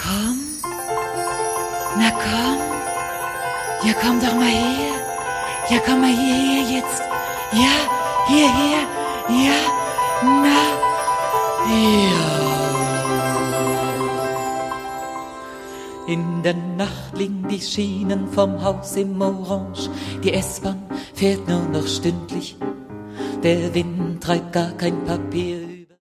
komm. Na komm. Ja, komm doch mal her. Ja, komm mal hierher jetzt. Ja, hierher. Ja, na. Ja. In der Nacht liegen die Schienen vom Haus im Orange. Die S-Bahn fährt nur noch stündlich. Der Wind treibt gar kein Papier